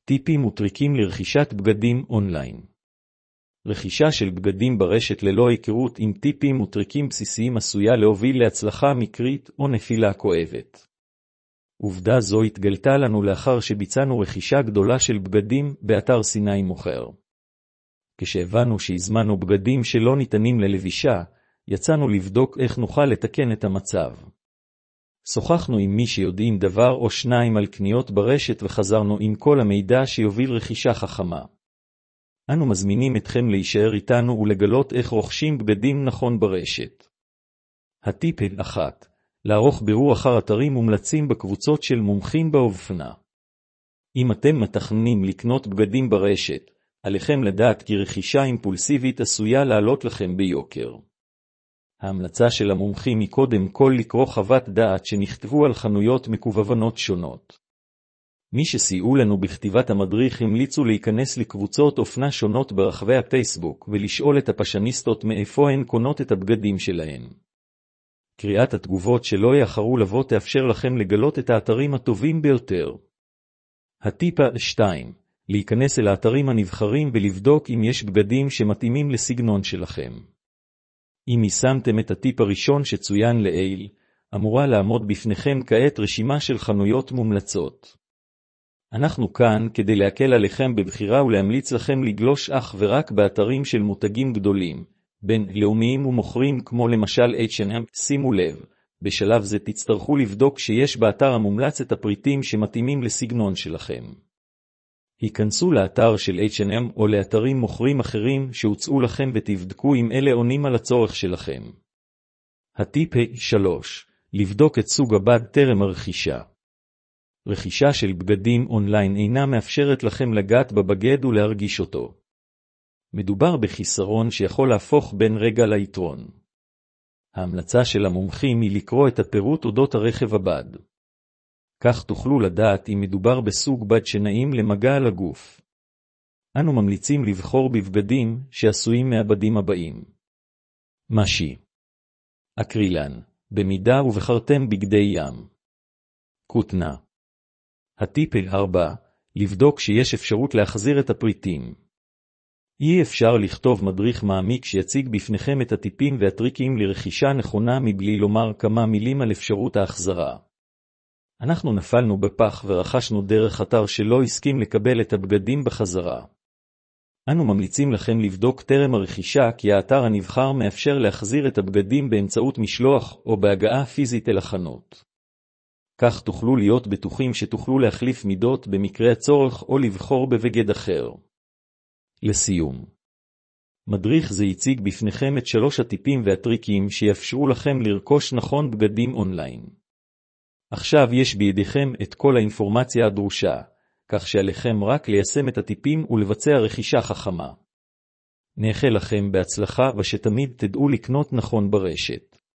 טיפים וטריקים לרכישת בגדים אונליין. רכישה של בגדים ברשת ללא היכרות עם טיפים וטריקים בסיסיים עשויה להוביל להצלחה מקרית או נפילה כואבת. עובדה זו התגלתה לנו לאחר שביצענו רכישה גדולה של בגדים באתר סיני מוכר. כשהבנו שהזמנו בגדים שלא ניתנים ללבישה, יצאנו לבדוק איך נוכל לתקן את המצב. שוחחנו עם מי שיודעים דבר או שניים על קניות ברשת וחזרנו עם כל המידע שיוביל רכישה חכמה. אנו מזמינים אתכם להישאר איתנו ולגלות איך רוכשים בגדים נכון ברשת. הטיפ 1. לערוך בירור אחר אתרים מומלצים בקבוצות של מומחים באופנה. אם אתם מתכננים לקנות בגדים ברשת, עליכם לדעת כי רכישה אימפולסיבית עשויה לעלות לכם ביוקר. ההמלצה של המומחים היא קודם כל לקרוא חוות דעת שנכתבו על חנויות מקוונות שונות. מי שסייעו לנו בכתיבת המדריך המליצו להיכנס לקבוצות אופנה שונות ברחבי הפייסבוק ולשאול את הפשניסטות מאיפה הן קונות את הבגדים שלהן. קריאת התגובות שלא יאחרו לבוא תאפשר לכם לגלות את האתרים הטובים ביותר. הטיפ 2. להיכנס אל האתרים הנבחרים ולבדוק אם יש בגדים שמתאימים לסגנון שלכם. אם יישמתם את הטיפ הראשון שצוין לעיל, אמורה לעמוד בפניכם כעת רשימה של חנויות מומלצות. אנחנו כאן כדי להקל עליכם בבחירה ולהמליץ לכם לגלוש אך ורק באתרים של מותגים גדולים, בין לאומיים ומוכרים כמו למשל H&M. שימו לב, בשלב זה תצטרכו לבדוק שיש באתר המומלץ את הפריטים שמתאימים לסגנון שלכם. היכנסו לאתר של H&M או לאתרים מוכרים אחרים שהוצאו לכם ותבדקו אם אלה עונים על הצורך שלכם. הטיפ 3. לבדוק את סוג הבד טרם הרכישה. רכישה של בגדים אונליין אינה מאפשרת לכם לגעת בבגד ולהרגיש אותו. מדובר בחיסרון שיכול להפוך בין רגע ליתרון. ההמלצה של המומחים היא לקרוא את הפירוט אודות הרכב הבד. כך תוכלו לדעת אם מדובר בסוג בד שנעים למגע על הגוף. אנו ממליצים לבחור בבגדים שעשויים מהבדים הבאים. משי. אקרילן, במידה ובחרתם בגדי ים. כותנה. הטיפ 4. לבדוק שיש אפשרות להחזיר את הפריטים. אי אפשר לכתוב מדריך מעמיק שיציג בפניכם את הטיפים והטריקים לרכישה נכונה מבלי לומר כמה מילים על אפשרות ההחזרה. אנחנו נפלנו בפח ורכשנו דרך אתר שלא הסכים לקבל את הבגדים בחזרה. אנו ממליצים לכם לבדוק טרם הרכישה כי האתר הנבחר מאפשר להחזיר את הבגדים באמצעות משלוח או בהגעה פיזית אל החנות. כך תוכלו להיות בטוחים שתוכלו להחליף מידות במקרה הצורך או לבחור בבגד אחר. לסיום, מדריך זה יציג בפניכם את 3 הטיפים והטריקים שיאפשרו לכם לרכוש נכון בגדים אונליין. עכשיו יש בידיכם את כל האינפורמציה הדרושה, כך שעליכם רק ליישם את הטיפים ולבצע רכישה חכמה. נאחל לכם בהצלחה ושתמיד תדעו לקנות נכון ברשת.